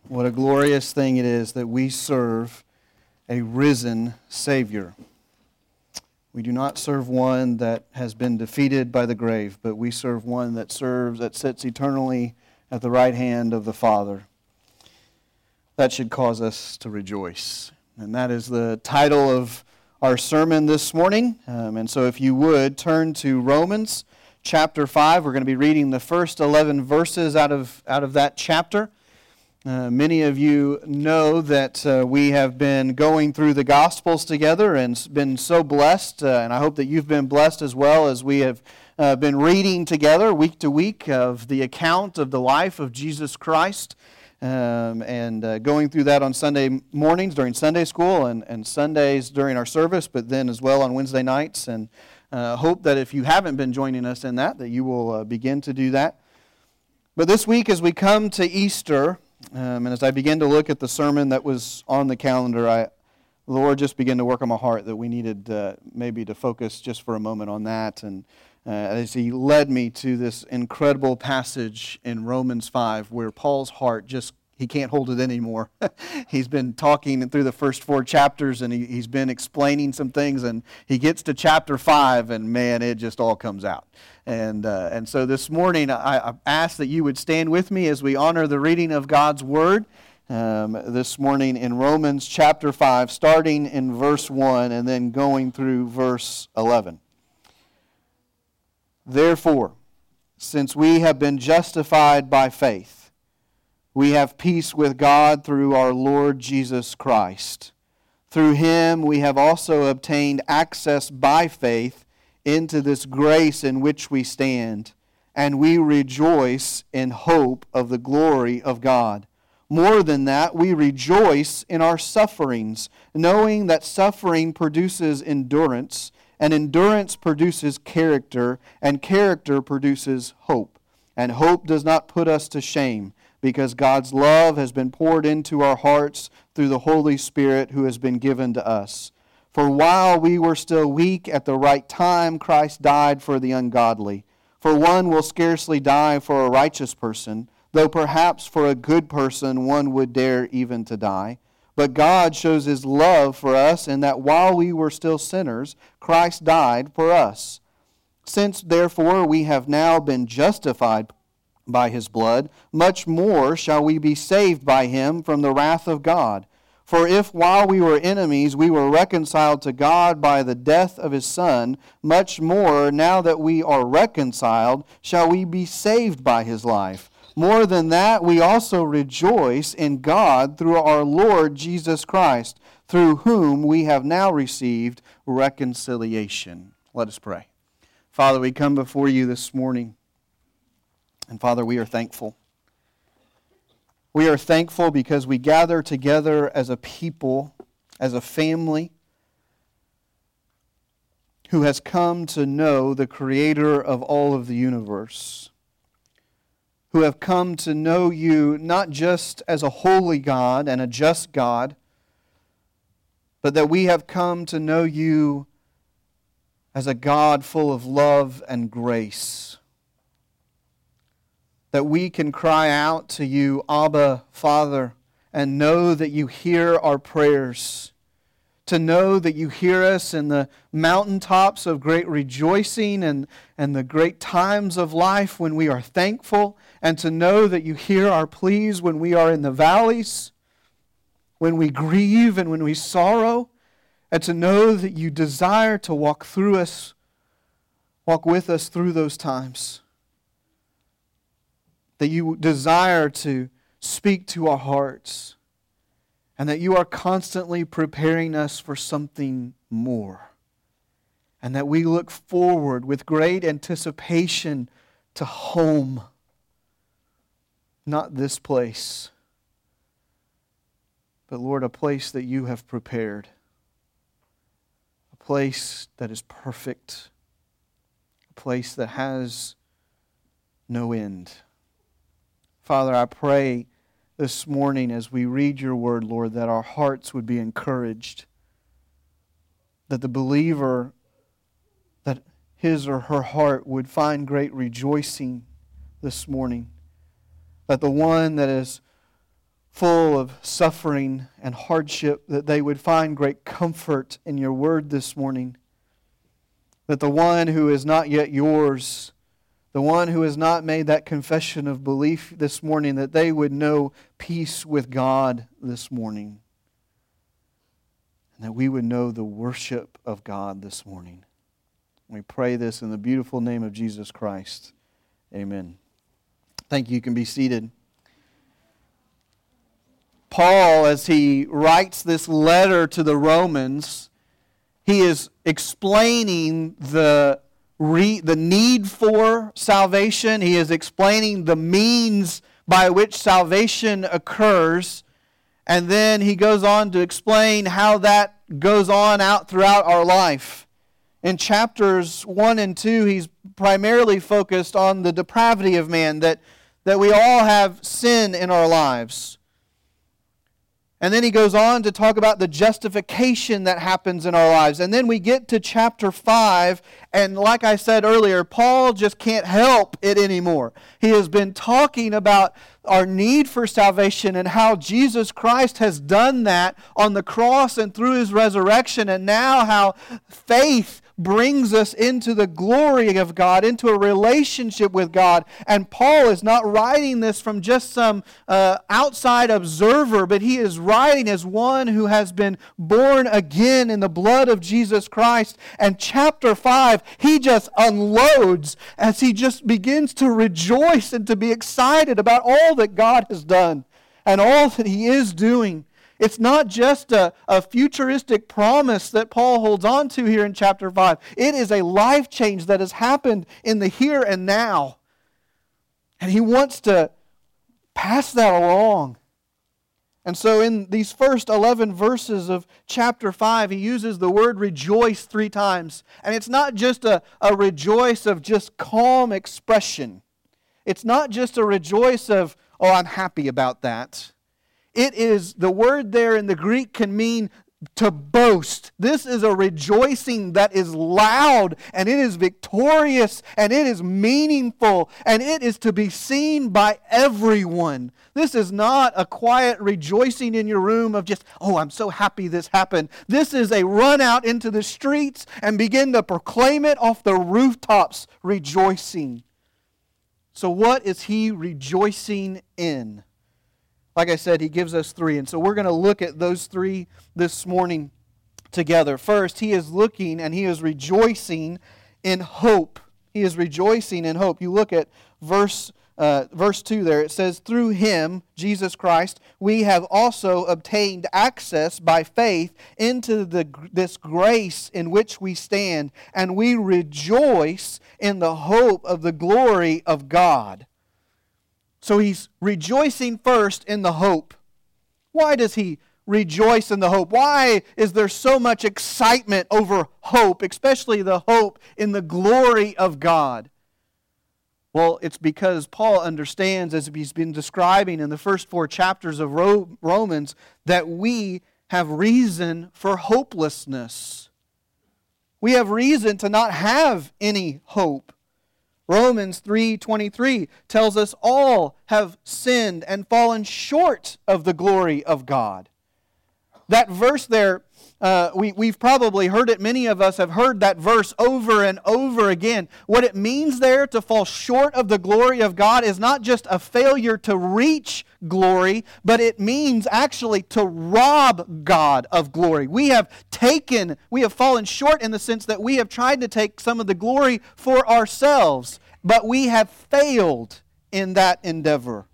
What a glorious thing it is that we serve a risen Savior. We do not serve one that has been defeated by the grave, but we serve one that sits eternally at the right hand of the Father. That should cause us to rejoice. And that is the title of our sermon this morning. And so if you would, turn to Romans chapter 5. We're going to be reading the first 11 verses out of that chapter. Many of you know that we have been going through the Gospels together and been so blessed, and I hope that you've been blessed as well as we have been reading together week to week of the account of the life of Jesus Christ, and going through that on Sunday mornings during Sunday school and Sundays during our service, but then as well on Wednesday nights, and hope that if you haven't been joining us in that you will begin to do that. But this week as we come to Easter, and as I begin to look at the sermon that was on the calendar, the Lord just began to work on my heart that we needed maybe to focus just for a moment on that. And as He led me to this incredible passage in Romans 5 where Paul's heart he can't hold it anymore. He's been talking through the first 4 chapters and he's been explaining some things, and he gets to chapter 5 and man, it just all comes out. And so this morning I ask that you would stand with me as we honor the reading of God's Word this morning in Romans chapter 5, starting in verse 1 and then going through verse 11. Therefore, since we have been justified by faith, we have peace with God through our Lord Jesus Christ. Through Him we have also obtained access by faith into this grace in which we stand, and we rejoice in hope of the glory of God. More than that, we rejoice in our sufferings, knowing that suffering produces endurance, and endurance produces character, and character produces hope. And hope does not put us to shame, because God's love has been poured into our hearts through the Holy Spirit who has been given to us. For while we were still weak, at the right time Christ died for the ungodly. For one will scarcely die for a righteous person, though perhaps for a good person one would dare even to die. But God shows His love for us in that while we were still sinners, Christ died for us. Since therefore we have now been justified by His blood, much more shall we be saved by Him from the wrath of God. For if while we were enemies we were reconciled to God by the death of His Son, much more now that we are reconciled shall we be saved by His life. More than that, we also rejoice in God through our Lord Jesus Christ, through whom we have now received reconciliation. Let us pray. Father, we come before You this morning. And Father, we are thankful. We are thankful because we gather together as a people, as a family, who has come to know the Creator of all of the universe, who have come to know You not just as a holy God and a just God, but that we have come to know You as a God full of love and grace. That we can cry out to You, Abba, Father, and know that You hear our prayers. To know that You hear us in the mountaintops of great rejoicing and the great times of life when we are thankful. And to know that You hear our pleas when we are in the valleys, when we grieve and when we sorrow. And to know that You desire to walk with us through those times. That You desire to speak to our hearts, and that You are constantly preparing us for something more, and that we look forward with great anticipation to home, not this place, but Lord, a place that You have prepared, a place that is perfect, a place that has no end. Father, I pray this morning as we read Your Word, Lord, that our hearts would be encouraged, that the believer, that his or her heart would find great rejoicing this morning, that the one that is full of suffering and hardship, that they would find great comfort in your word this morning. That the one who is not yet yours, the one who has not made that confession of belief this morning, that they would know peace with God this morning. And that we would know the worship of God this morning. We pray this in the beautiful name of Jesus Christ. Amen. Thank you. You can be seated. Paul, as he writes this letter to the Romans, he is explaining the need for salvation. He is explaining the means by which salvation occurs. And then he goes on to explain how that goes on out throughout our life. In chapters 1 and 2, he's primarily focused on the depravity of man, that we all have sin in our lives. And then he goes on to talk about the justification that happens in our lives. And then we get to chapter 5, and like I said earlier, Paul just can't help it anymore. He has been talking about our need for salvation and how Jesus Christ has done that on the cross and through His resurrection, and now how faith brings us into the glory of God, into a relationship with God. And Paul is not writing this from just some outside observer, but he is writing as one who has been born again in the blood of Jesus Christ. And chapter 5, he just unloads as he just begins to rejoice and to be excited about all that God has done and all that He is doing. It's not just a futuristic promise that Paul holds on to here in chapter 5. It is a life change that has happened in the here and now. And he wants to pass that along. And so in these first 11 verses of chapter 5, he uses the word rejoice 3 times. And it's not just a rejoice of just calm expression. It's not just a rejoice of, oh, I'm happy about that. It is, the word there in the Greek can mean to boast. This is a rejoicing that is loud, and it is victorious, and it is meaningful, and it is to be seen by everyone. This is not a quiet rejoicing in your room of just, oh, I'm so happy this happened. This is a run out into the streets and begin to proclaim it off the rooftops, rejoicing. So what is he rejoicing in? Like I said, he gives us 3. And so we're going to look at those 3 this morning together. First, he is looking and he is rejoicing in hope. He is rejoicing in hope. You look at verse 2 there. It says, through Him, Jesus Christ, we have also obtained access by faith into this grace in which we stand, and we rejoice in the hope of the glory of God. So he's rejoicing first in the hope. Why does he rejoice in the hope? Why is there so much excitement over hope, especially the hope in the glory of God? Well, it's because Paul understands, as he's been describing in the first 4 chapters of Romans, that we have reason for hopelessness. We have reason to not have any hope. Romans 3:23 tells us all have sinned and fallen short of the glory of God. That verse there, we've probably heard it. Many of us have heard that verse over and over again. What it means there, to fall short of the glory of God, is not just a failure to reach glory, but it means actually to rob God of glory. We have fallen short in the sense that we have tried to take some of the glory for ourselves, but we have failed in that endeavor.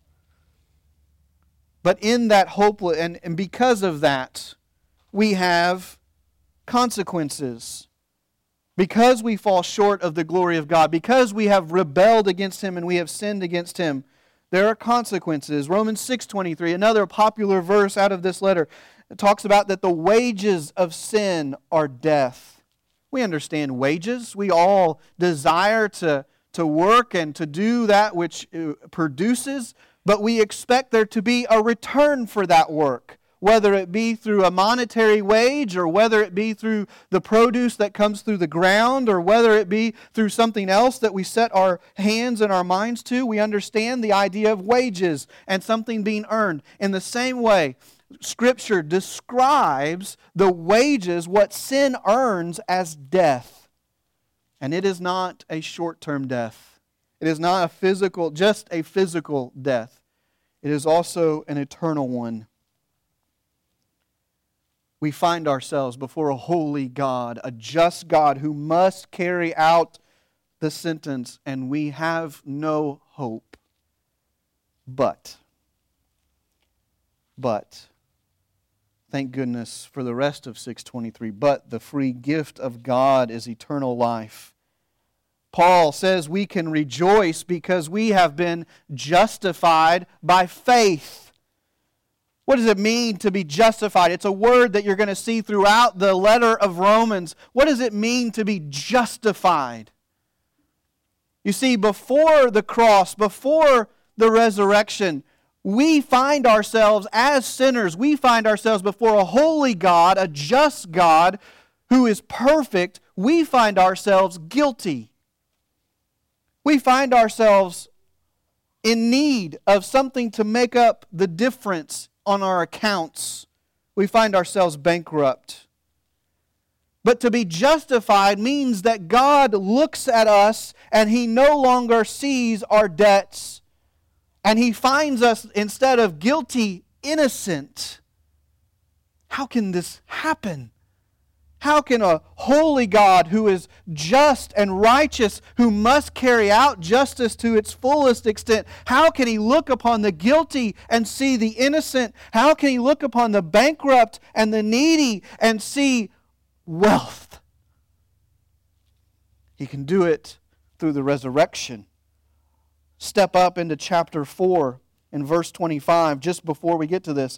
But in that hopeless, and because of that, we have consequences. Because we fall short of the glory of God, because we have rebelled against Him and we have sinned against Him, there are consequences. Romans 6:23, another popular verse out of this letter, talks about that the wages of sin are death. We understand wages. We all desire to work and to do that which produces, but we expect there to be a return for that work. whether it be through a monetary wage, or whether it be through the produce that comes through the ground, or whether it be through something else that we set our hands and our minds to. We understand the idea of wages and something being earned. In the same way, Scripture describes the wages, what sin earns, as death. And it is not a short-term death. It is not just a physical death. It is also an eternal one. We find ourselves before a holy God, a just God who must carry out the sentence, and we have no hope. But, thank goodness for the rest of 6:23, but the free gift of God is eternal life. Paul says we can rejoice because we have been justified by faith. What does it mean to be justified? It's a word that you're going to see throughout the letter of Romans. What does it mean to be justified? You see, before the cross, before the resurrection, we find ourselves as sinners. We find ourselves before a holy God, a just God who is perfect. We find ourselves guilty. We find ourselves in need of something to make up the difference on our accounts. We find ourselves bankrupt. But to be justified means that God looks at us and He no longer sees our debts. And He finds us, instead of guilty, innocent. How can this happen? How can a holy God who is just and righteous, who must carry out justice to its fullest extent, how can He look upon the guilty and see the innocent? How can He look upon the bankrupt and the needy and see wealth? He can do it through the resurrection. Step up into chapter 4 in verse 25, just before we get to this.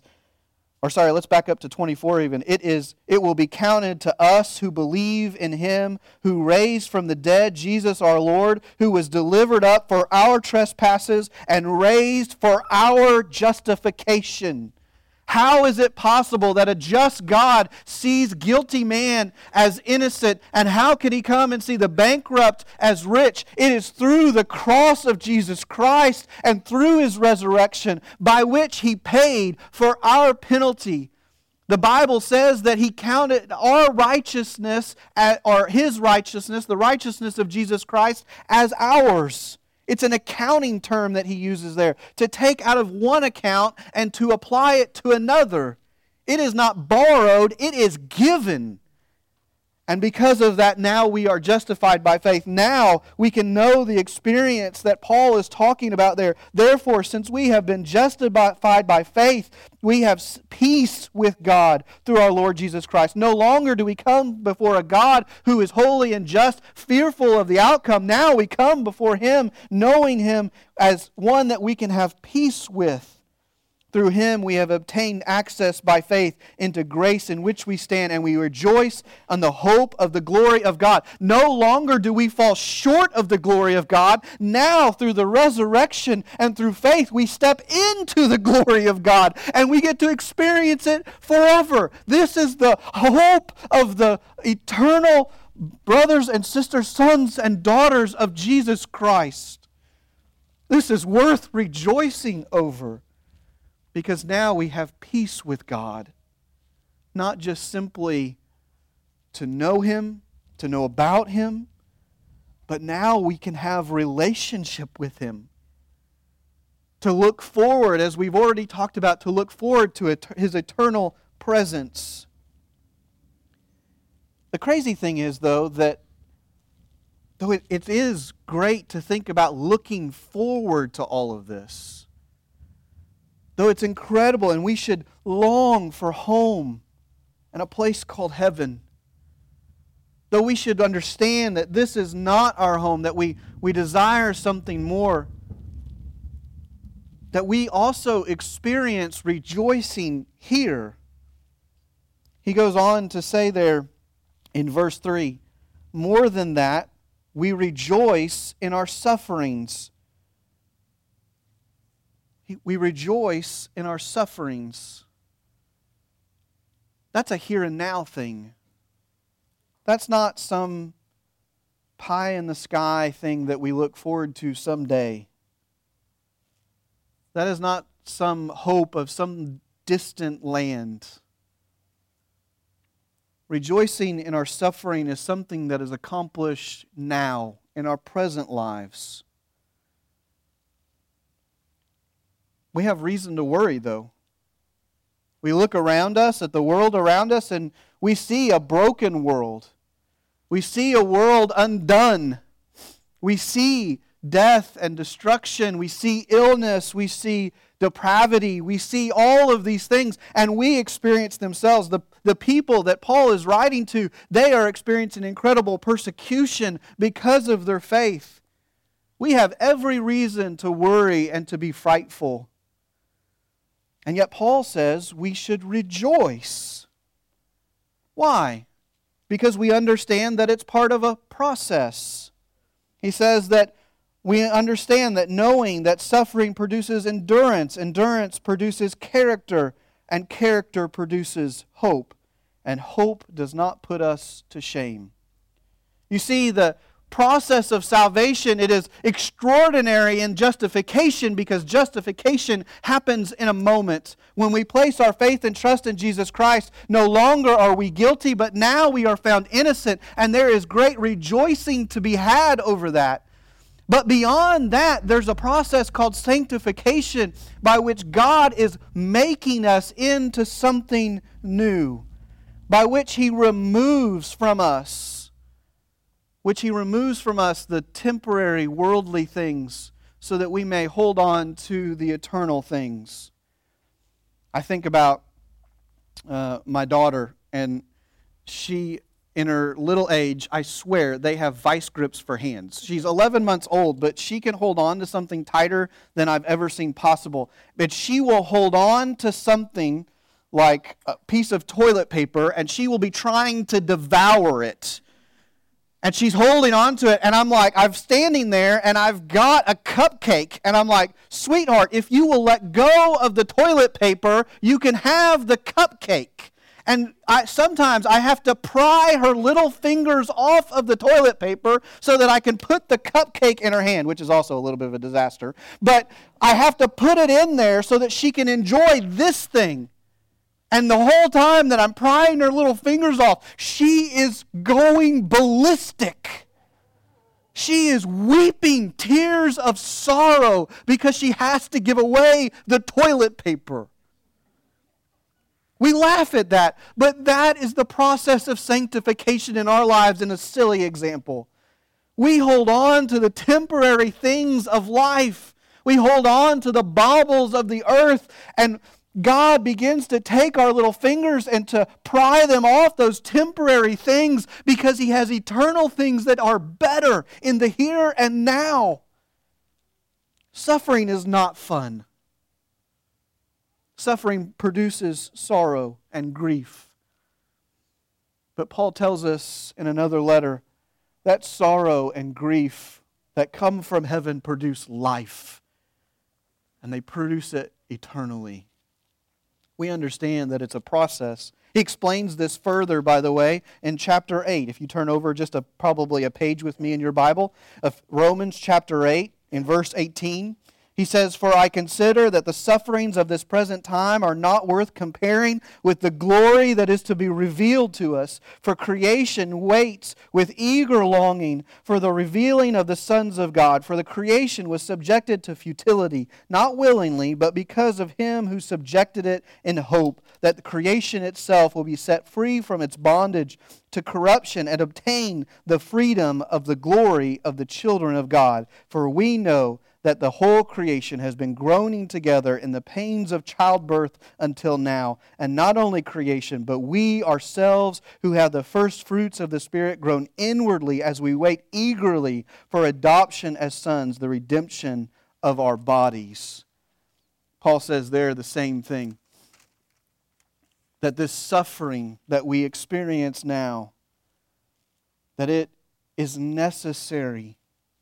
Let's back up to 24 even. It will be counted to us who believe in Him who raised from the dead Jesus our Lord, who was delivered up for our trespasses and raised for our justification. How is it possible that a just God sees guilty man as innocent? And how can He come and see the bankrupt as rich? It is through the cross of Jesus Christ and through His resurrection, by which He paid for our penalty. The Bible says that He counted our righteousness, or His righteousness, the righteousness of Jesus Christ, as ours. It's an accounting term that He uses there, to take out of one account and to apply it to another. It is not borrowed, it is given. And because of that, now we are justified by faith. Now we can know the experience that Paul is talking about there. Therefore, since we have been justified by faith, we have peace with God through our Lord Jesus Christ. No longer do we come before a God who is holy and just, fearful of the outcome. Now we come before Him, knowing Him as one that we can have peace with. Through Him we have obtained access by faith into grace in which we stand, and we rejoice on the hope of the glory of God. No longer do we fall short of the glory of God. Now, through the resurrection and through faith, we step into the glory of God, and we get to experience it forever. This is the hope of the eternal brothers and sisters, sons and daughters of Jesus Christ. This is worth rejoicing over. Because now we have peace with God. Not just simply to know Him, to know about Him, but now we can have relationship with Him. To look forward, as we've already talked about, to look forward to His eternal presence. The crazy thing is, though, that though it is great to think about looking forward to all of this, though it's incredible and we should long for home and a place called heaven, though we should understand that this is not our home, that we desire something more, that we also experience rejoicing here. He goes on to say there in verse 3, more than that, we rejoice in our sufferings. We rejoice in our sufferings. That's a here and now thing. That's not some pie in the sky thing that we look forward to someday. That is not some hope of some distant land. Rejoicing in our suffering is something that is accomplished now in our present lives. We have reason to worry, though. We look around us at the world around us and we see a broken world. We see a world undone. We see death and destruction. We see illness. We see depravity. We see all of these things, and we experience themselves. The people that Paul is writing to, they are experiencing incredible persecution because of their faith. We have every reason to worry and to be frightful. And yet Paul says we should rejoice. Why? Because we understand that it's part of a process. He says that we understand that knowing that suffering produces endurance, endurance produces character, and character produces hope. And hope does not put us to shame. You see, the process of salvation, it is extraordinary in justification because justification happens in a moment. When we place our faith and trust in Jesus Christ, no longer are we guilty, but now we are found innocent, and there is great rejoicing to be had over that. But beyond that, there's a process called sanctification by which God is making us into something new, by which He removes from us the temporary worldly things so that we may hold on to the eternal things. I think about my daughter, and she, in her little age, I swear, they have vice grips for hands. She's 11 months old, but she can hold on to something tighter than I've ever seen possible. But she will hold on to something like a piece of toilet paper, and she will be trying to devour it. And she's holding on to it, and I'm standing there, and I've got a cupcake, and I'm like, sweetheart, if you will let go of the toilet paper, you can have the cupcake. And sometimes I have to pry her little fingers off of the toilet paper so that I can put the cupcake in her hand, which is also a little bit of a disaster. But I have to put it in there so that she can enjoy this thing. And the whole time that I'm prying her little fingers off, she is going ballistic. She is weeping tears of sorrow because she has to give away the toilet paper. We laugh at that, but that is the process of sanctification in our lives in a silly example. We hold on to the temporary things of life. We hold on to the baubles of the earth, and God begins to take our little fingers and to pry them off those temporary things because He has eternal things that are better in the here and now. Suffering is not fun. Suffering produces sorrow and grief. But Paul tells us in another letter that sorrow and grief that come from heaven produce life, and they produce it eternally. We understand that it's a process. He explains this further, by the way, in chapter 8. If you turn over just probably a page with me in your Bible, of Romans chapter 8, in verse 18, he says, "For I consider that the sufferings of this present time are not worth comparing with the glory that is to be revealed to us. For creation waits with eager longing for the revealing of the sons of God. For the creation was subjected to futility, not willingly, but because of Him who subjected it in hope, that the creation itself will be set free from its bondage to corruption and obtain the freedom of the glory of the children of God. For we know that the whole creation has been groaning together in the pains of childbirth until now. And not only creation, but we ourselves who have the first fruits of the Spirit groan inwardly as we wait eagerly for adoption as sons, the redemption of our bodies." Paul says there the same thing. That this suffering that we experience now, that it is necessary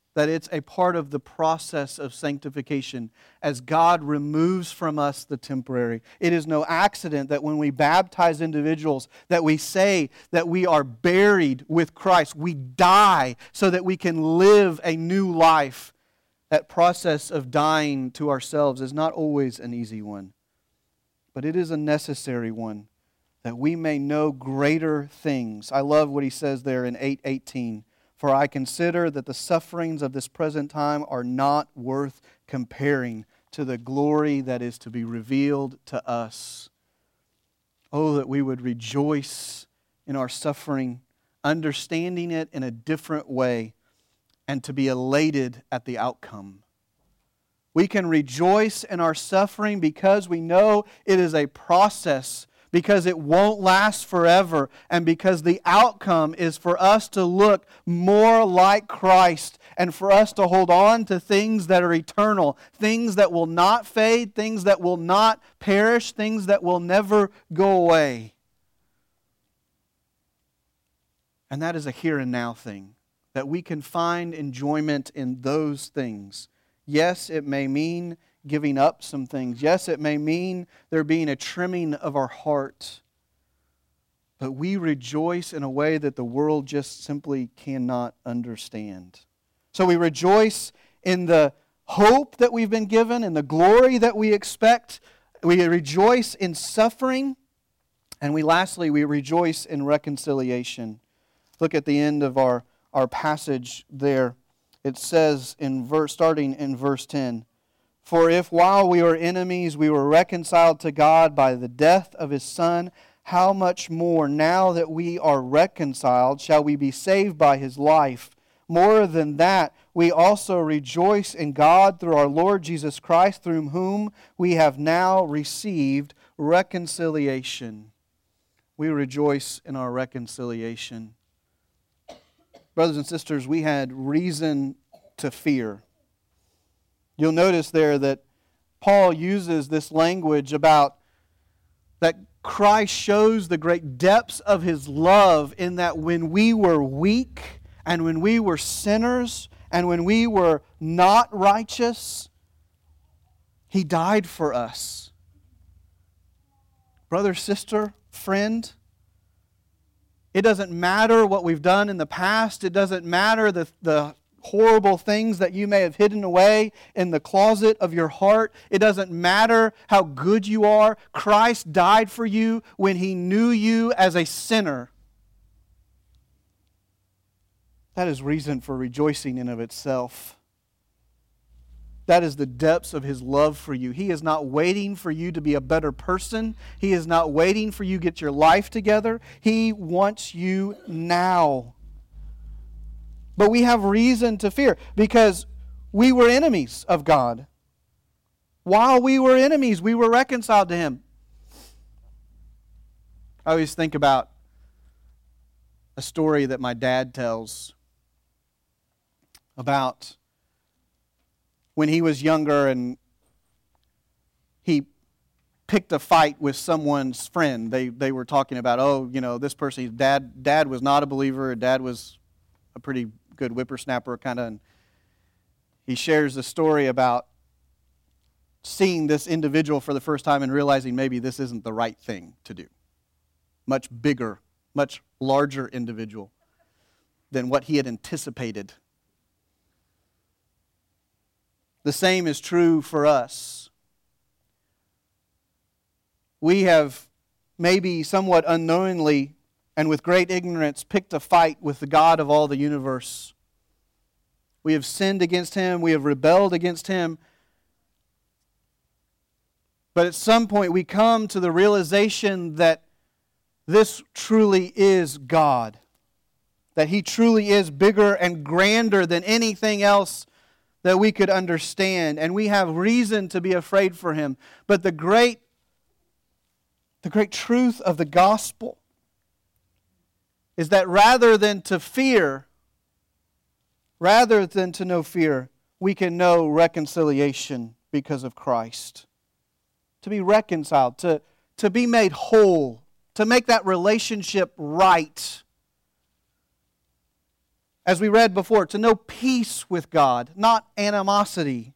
that it's a part of the process of sanctification as God removes from us the temporary. It is no accident that when we baptize individuals, that we say that we are buried with Christ. We die so that we can live a new life. That process of dying to ourselves is not always an easy one, but it is a necessary one, that we may know greater things. I love what he says there in 8:18. For I consider that the sufferings of this present time are not worth comparing to the glory that is to be revealed to us. Oh, that we would rejoice in our suffering, understanding it in a different way, and to be elated at the outcome. We can rejoice in our suffering because we know it is a process, because it won't last forever, and because the outcome is for us to look more like Christ and for us to hold on to things that are eternal, things that will not fade, things that will not perish, things that will never go away. And that is a here and now thing, that we can find enjoyment in those things. Yes, it may mean giving up some things. Yes, it may mean there being a trimming of our heart. But we rejoice in a way that the world just simply cannot understand. So we rejoice in the hope that we've been given, in the glory that we expect. We rejoice in suffering. And lastly, we rejoice in reconciliation. Look at the end of our passage there. It says, starting in verse 10, For if while we were enemies we were reconciled to God by the death of His Son, how much more now that we are reconciled shall we be saved by His life? More than that, we also rejoice in God through our Lord Jesus Christ, through whom we have now received reconciliation. We rejoice in our reconciliation. Brothers and sisters, we had reason to fear. You'll notice there that Paul uses this language about that Christ shows the great depths of His love in that when we were weak and when we were sinners and when we were not righteous, He died for us. Brother, sister, friend, it doesn't matter what we've done in the past. It doesn't matter the horrible things that you may have hidden away in the closet of your heart. It doesn't matter how good you are. Christ died for you when He knew you as a sinner. That is reason for rejoicing in of itself. That is the depths of His love for you. He is not waiting for you to be a better person. He is not waiting for you to get your life together. He wants you now. But we have reason to fear because we were enemies of God. While we were enemies, we were reconciled to Him. I always think about a story that my dad tells about when he was younger and he picked a fight with someone's friend. They were talking about, this person's dad was not a believer. Dad was a pretty good whippersnapper kind of. And he shares the story about seeing this individual for the first time and realizing maybe this isn't the right thing to do. Much bigger, much larger individual than what he had anticipated. The same is true for us. We have maybe somewhat unknowingly and with great ignorance picked a fight with the God of all the universe. We have sinned against Him. We have rebelled against Him. But at some point we come to the realization that this truly is God. That He truly is bigger and grander than anything else that we could understand. And we have reason to be afraid for Him. But the great truth of the gospel is that rather than to know fear, we can know reconciliation because of Christ. To be reconciled, to be made whole, to make that relationship right. As we read before, to know peace with God, not animosity.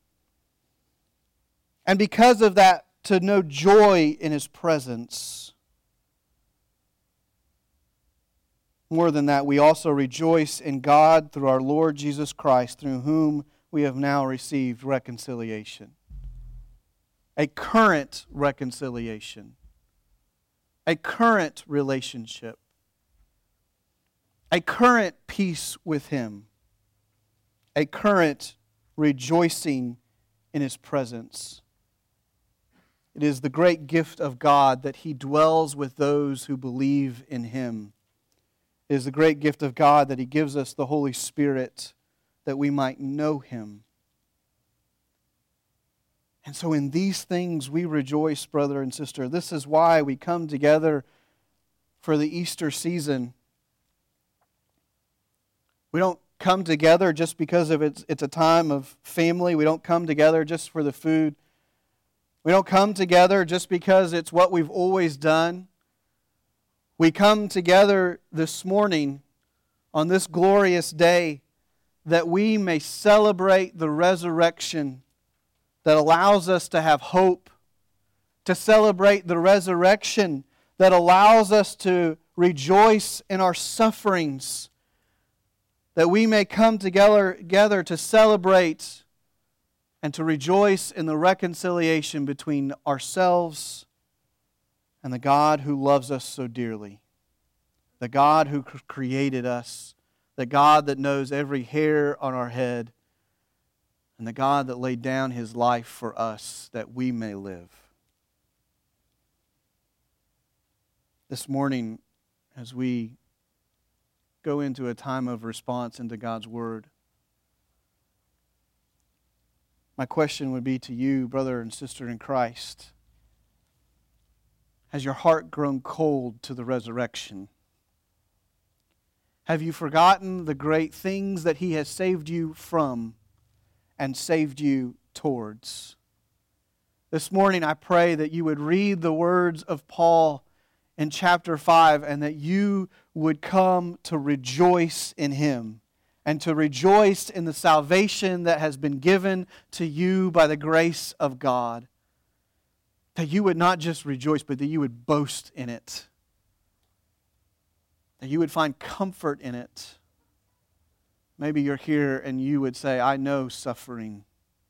And because of that, to know joy in His presence. More than that, we also rejoice in God through our Lord Jesus Christ, through whom we have now received reconciliation. A current reconciliation. A current relationship. A current peace with Him. A current rejoicing in His presence. It is the great gift of God that He dwells with those who believe in Him. It is the great gift of God that He gives us the Holy Spirit that we might know Him. And so in these things we rejoice, brother and sister. This is why we come together for the Easter season. We don't come together just because of it's a time of family. We don't come together just for the food. We don't come together just because it's what we've always done. We come together this morning on this glorious day that we may celebrate the resurrection that allows us to have hope, to celebrate the resurrection that allows us to rejoice in our sufferings, that we may come together to celebrate and to rejoice in the reconciliation between ourselves and the God who loves us so dearly, the God who created us, the God that knows every hair on our head, and the God that laid down His life for us that we may live. This morning, as we go into a time of response into God's Word, my question would be to you, brother and sister in Christ, has your heart grown cold to the resurrection? Have you forgotten the great things that He has saved you from and saved you towards? This morning I pray that you would read the words of Paul in chapter 5 and that you would come to rejoice in Him and to rejoice in the salvation that has been given to you by the grace of God. That you would not just rejoice, but that you would boast in it. That you would find comfort in it. Maybe you're here and you would say, I know suffering.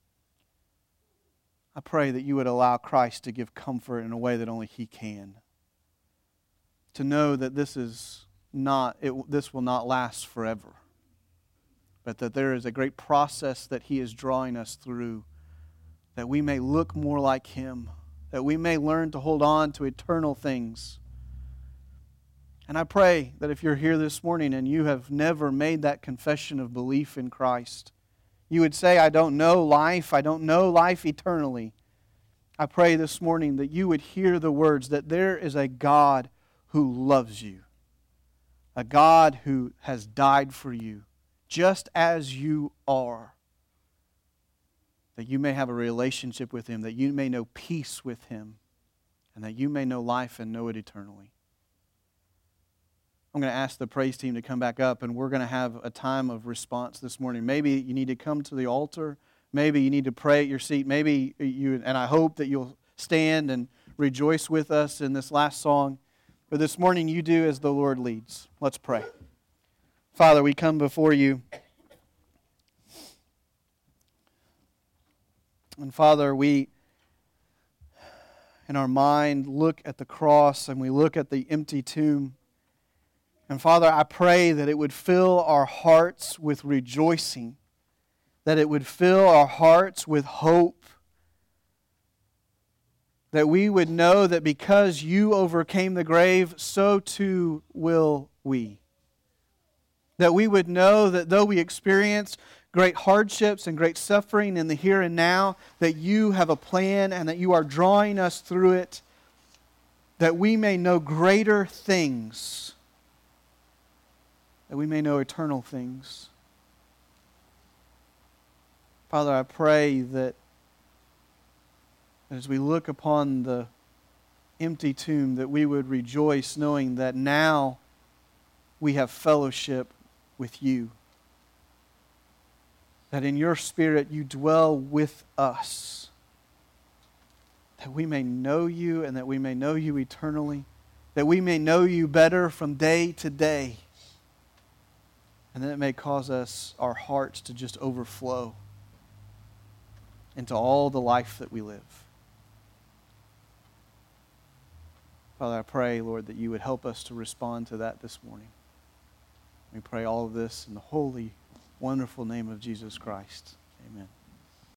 I pray that you would allow Christ to give comfort in a way that only He can. To know that this will not last forever. But that there is a great process that He is drawing us through, that we may look more like Him, that we may learn to hold on to eternal things. And I pray that if you're here this morning and you have never made that confession of belief in Christ, you would say, I don't know life eternally. I pray this morning that you would hear the words that there is a God who loves you, a God who has died for you, just as you are, that you may have a relationship with Him, that you may know peace with Him, and that you may know life and know it eternally. I'm going to ask the praise team to come back up, and we're going to have a time of response this morning. Maybe you need to come to the altar. Maybe you need to pray at your seat. Maybe you, and I hope that you'll stand and rejoice with us in this last song. But this morning you do as the Lord leads. Let's pray. Father, we come before You. And Father, we, in our mind, look at the cross and we look at the empty tomb. And Father, I pray that it would fill our hearts with rejoicing, that it would fill our hearts with hope, that we would know that because You overcame the grave, so too will we. That we would know that though we experience great hardships and great suffering in the here and now, that You have a plan and that You are drawing us through it, that we may know greater things, that we may know eternal things. Father, I pray that as we look upon the empty tomb, that we would rejoice knowing that now we have fellowship with you. That in your Spirit you dwell with us. That we may know you and that we may know you eternally. That we may know you better from day to day. And that it may cause our hearts to just overflow into all the life that we live. Father, I pray, Lord, that you would help us to respond to that this morning. We pray all of this in the holy, wonderful name of Jesus Christ.